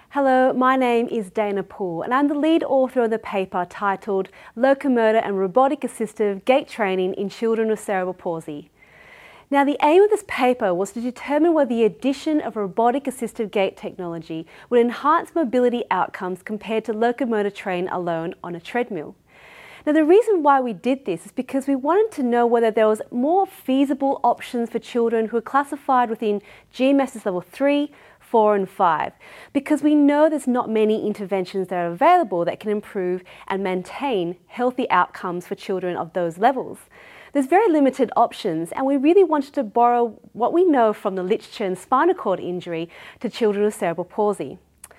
Hello, my name is Dana Poole and I'm the lead author of the paper titled Locomotor and Robotic Assistive Gait Training in Children with Cerebral Palsy. Now, the aim of this paper was to determine whether the addition of robotic assistive gait technology would enhance mobility outcomes compared to locomotor training alone on a treadmill. Now, the reason why we did this is because we wanted to know whether there was more feasible options for children who are classified within GMSS level 3, 4 and 5, because we know there's not many interventions that are available that can improve and maintain healthy outcomes for children of those levels. There's very limited options, and we really wanted to borrow what we know from the literature in spinal cord injury to children with cerebral palsy.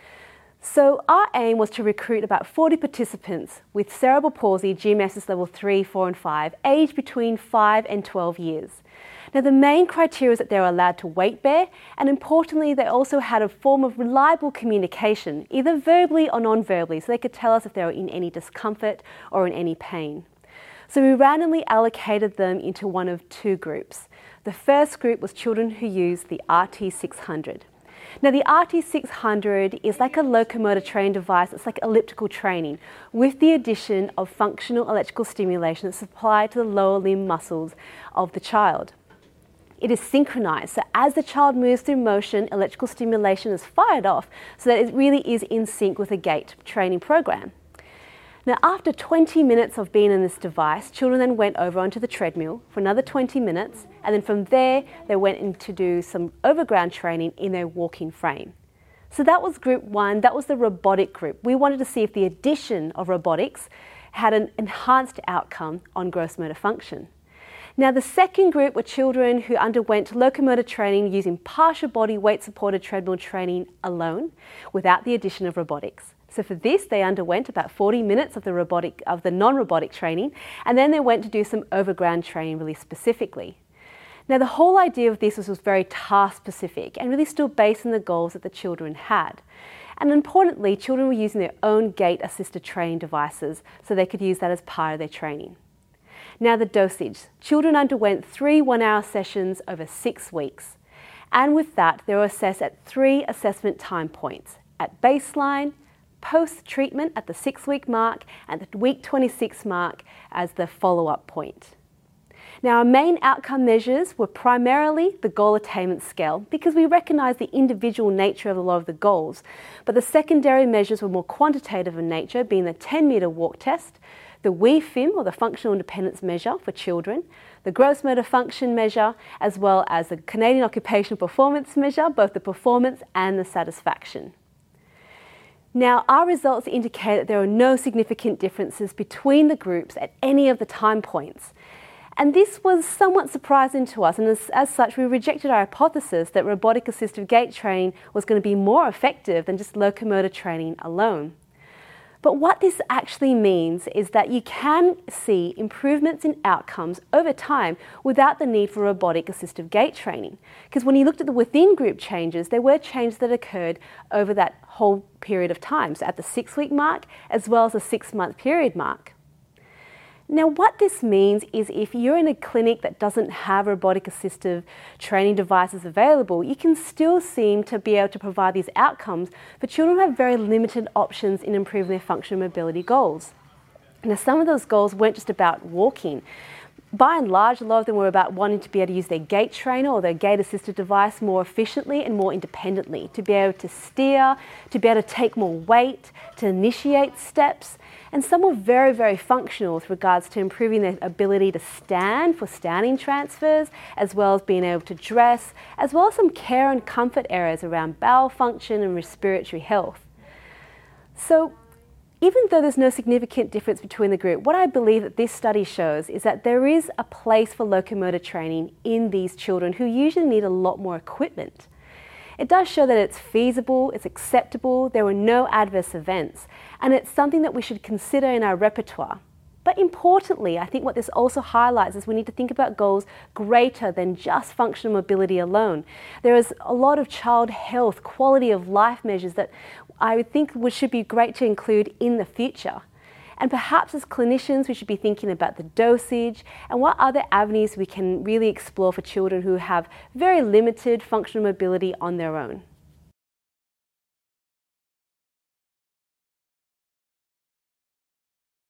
So our aim was to recruit about 40 participants with cerebral palsy GMSS level 3, 4 and 5, aged between 5 and 12 years. Now, the main criteria is that they were allowed to weight bear, and importantly, they also had a form of reliable communication, either verbally or non-verbally, so they could tell us if they were in any discomfort or in any pain. So we randomly allocated them into one of two groups. The first group was children who used the RT600. Now, the RT600 is like a locomotor training device. It's like elliptical training with the addition of functional electrical stimulation that's applied to the lower limb muscles of the child. It is synchronized, so as the child moves through motion, electrical stimulation is fired off so that it really is in sync with a gait training program. Now, after 20 minutes of being in this device, children then went over onto the treadmill for another 20 minutes, and then from there, they went in to do some overground training in their walking frame. So that was group one, that was the robotic group. We wanted to see if the addition of robotics had an enhanced outcome on gross motor function. Now, the second group were children who underwent locomotor training using partial body weight supported treadmill training alone, without the addition of robotics. So for this, they underwent about 40 minutes of the non-robotic training, and then they went to do some overground training really specifically. Now, the whole idea of this was very task-specific and really still based on the goals that the children had. And importantly, children were using their own gait-assisted training devices, so they could use that as part of their training. Now, the dosage. Children underwent 3 one-hour sessions over 6 weeks. And with that, they were assessed at 3 assessment time points: at baseline, post-treatment at the 6-week mark, and the week 26 mark as the follow-up point. Now, our main outcome measures were primarily the goal attainment scale, because we recognise the individual nature of a lot of the goals, but the secondary measures were more quantitative in nature, being the 10-metre walk test, the WIFIM, or the Functional Independence Measure for children, the Gross Motor Function Measure, as well as the Canadian Occupational Performance Measure, both the performance and the satisfaction. Now, our results indicate that there were no significant differences between the groups at any of the time points. And this was somewhat surprising to us, and as such, we rejected our hypothesis that robotic assistive gait training was going to be more effective than just locomotor training alone. But what this actually means is that you can see improvements in outcomes over time without the need for robotic assistive gait training. Because when you looked at the within group changes, there were changes that occurred over that whole period of time, so at the 6-week mark as well as the 6-month period mark. Now, what this means is if you're in a clinic that doesn't have robotic assistive training devices available, you can still seem to be able to provide these outcomes for children who have very limited options in improving their functional mobility goals. Now, some of those goals weren't just about walking. By and large, a lot of them were about wanting to be able to use their gait trainer or their gait-assisted device more efficiently and more independently, to be able to steer, to be able to take more weight, to initiate steps. And some were very, very functional with regards to improving their ability to stand for standing transfers, as well as being able to dress, as well as some care and comfort areas around bowel function and respiratory health. So, even though there's no significant difference between the group, what I believe that this study shows is that there is a place for locomotor training in these children who usually need a lot more equipment. It does show that it's feasible, it's acceptable, there were no adverse events, and it's something that we should consider in our repertoire. But importantly, I think what this also highlights is we need to think about goals greater than just functional mobility alone. There is a lot of child health, quality of life measures that I would think should be great to include in the future. And perhaps as clinicians, we should be thinking about the dosage and what other avenues we can really explore for children who have very limited functional mobility on their own.